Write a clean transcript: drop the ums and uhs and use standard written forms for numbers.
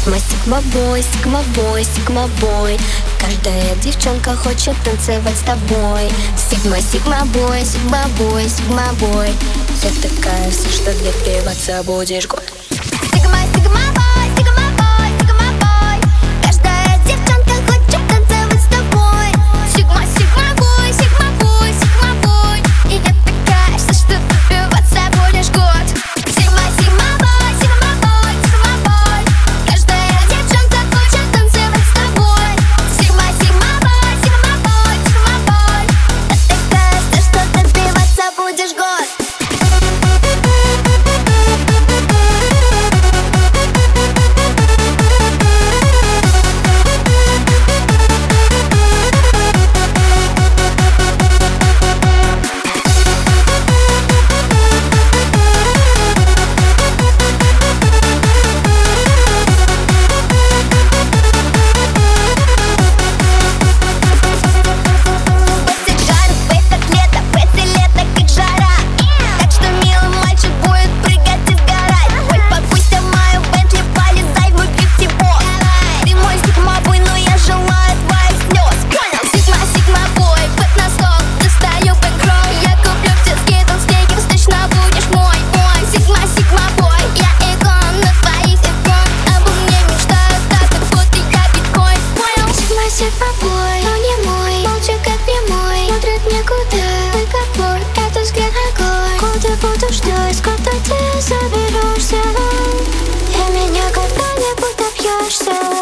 Сигма-бой, сигма-бой, сигма-бой. Каждая девчонка хочет танцевать с тобой. Сигма-сигма-бой, сигма-бой, сигма-бой. Я такая, все, что добиваться будешь год. Сигма-сигма-бой, сигма-бой, сигма-бой. Каждая девчонка хочет танцевать с тобой. Сигма-сигма-бой, сигма-бой, сигма-бой. И я такая, все, что добиваться будешь год. Сигма-сигма-бой, сигма-бой, сигма-бой. Каждая девчонка хочет танцевать с тобой. Сигма-сигма-бой, сигма-бой, сигма-бой. Я такая, все, что добиваться будешь год. Сигма-бой, но не мой, молча как прямой, смотрит никуда, мой ковбой, это взгляд огонь. Куда буду ждать, когда ты заберешься, и меня когда-нибудь добьешься.